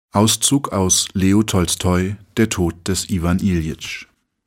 Auszug aus Leo Tolstoi, Der Tod des Iwan Iljitsch.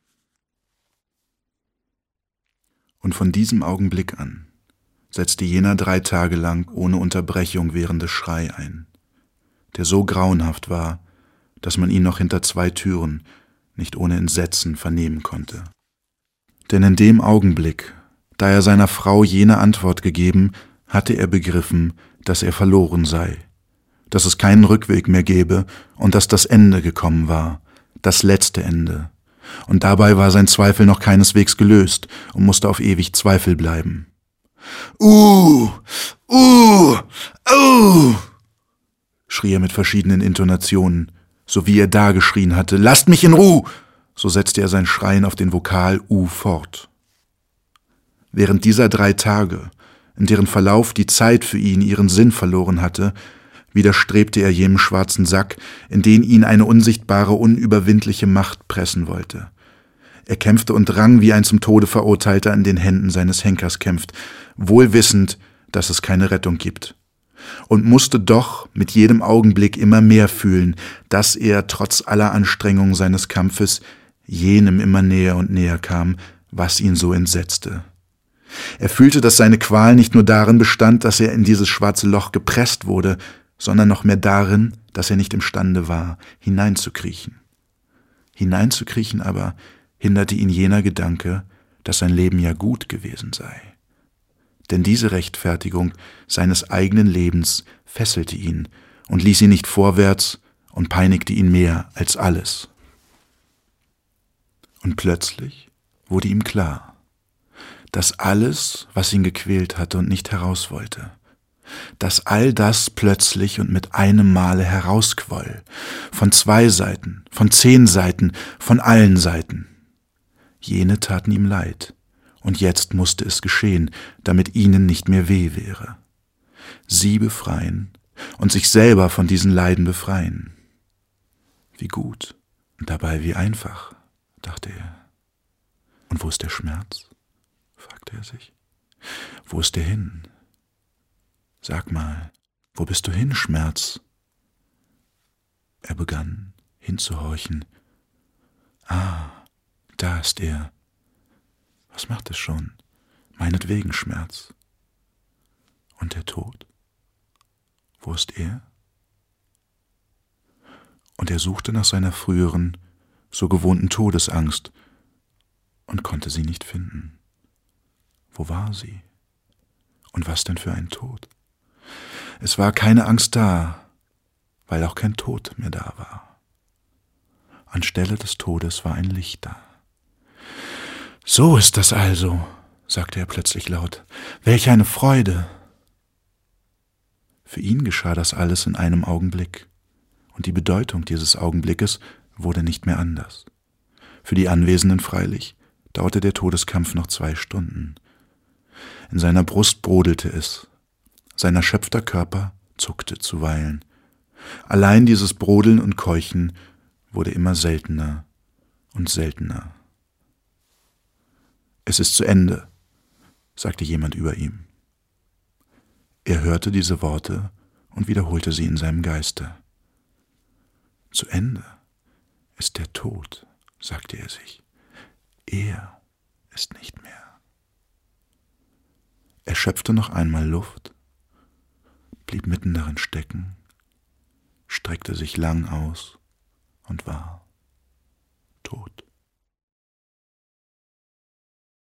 Und von diesem Augenblick an setzte jener 3 Tage lang ohne Unterbrechung währende Schrei ein, der so grauenhaft war, dass man ihn noch hinter 2 Türen nicht ohne Entsetzen vernehmen konnte. Denn in dem Augenblick, da er seiner Frau jene Antwort gegeben, hatte er begriffen, dass er verloren sei, dass es keinen Rückweg mehr gäbe und dass das Ende gekommen war, das letzte Ende. Und dabei war sein Zweifel noch keineswegs gelöst und musste auf ewig Zweifel bleiben. Schrie er mit verschiedenen Intonationen, so wie er da geschrien hatte, lasst mich in Ruhe! So setzte er sein Schreien auf den Vokal fort. Während dieser 3 Tage, in deren Verlauf die Zeit für ihn ihren Sinn verloren hatte, widerstrebte er jenem schwarzen Sack, in den ihn eine unsichtbare, unüberwindliche Macht pressen wollte. Er kämpfte und rang, wie ein zum Tode Verurteilter in den Händen seines Henkers kämpft, wohl wissend, dass es keine Rettung gibt. Und musste doch mit jedem Augenblick immer mehr fühlen, dass er, trotz aller Anstrengungen seines Kampfes, jenem immer näher und näher kam, was ihn so entsetzte. Er fühlte, dass seine Qual nicht nur darin bestand, dass er in dieses schwarze Loch gepresst wurde, sondern noch mehr darin, dass er nicht imstande war, hineinzukriechen. Hineinzukriechen aber hinderte ihn jener Gedanke, dass sein Leben ja gut gewesen sei. Denn diese Rechtfertigung seines eigenen Lebens fesselte ihn und ließ ihn nicht vorwärts und peinigte ihn mehr als alles. Und plötzlich wurde ihm klar, dass alles, was ihn gequält hatte und nicht heraus wollte, dass all das plötzlich und mit einem Male herausquoll, von 2 Seiten, von 10 Seiten, von allen Seiten. Jene taten ihm leid, und jetzt musste es geschehen, damit ihnen nicht mehr weh wäre. Sie befreien und sich selber von diesen Leiden befreien. Wie gut und dabei wie einfach, dachte er. Und wo ist der Schmerz? Fragte er sich. Wo ist er hin? Sag mal, wo bist du hin, Schmerz? Er begann hinzuhorchen. Da ist er. Was macht es schon? Meinetwegen Schmerz. Und der Tod? Wo ist er? Und er suchte nach seiner früheren, so gewohnten Todesangst und konnte sie nicht finden. Wo war sie? Und was denn für ein Tod? Es war keine Angst da, weil auch kein Tod mehr da war. Anstelle des Todes war ein Licht da. »So ist das also«, sagte er plötzlich laut. »Welch eine Freude!« Für ihn geschah das alles in einem Augenblick, und die Bedeutung dieses Augenblickes wurde nicht mehr anders. Für die Anwesenden freilich dauerte der Todeskampf noch 2 Stunden. In seiner Brust brodelte es, sein erschöpfter Körper zuckte zuweilen. Allein dieses Brodeln und Keuchen wurde immer seltener und seltener. »Es ist zu Ende«, sagte jemand über ihm. Er hörte diese Worte und wiederholte sie in seinem Geiste. »Zu Ende ist der Tod«, sagte er sich. »Er ist nicht mehr.« Er schöpfte noch einmal Luft, blieb mitten darin stecken, streckte sich lang aus und war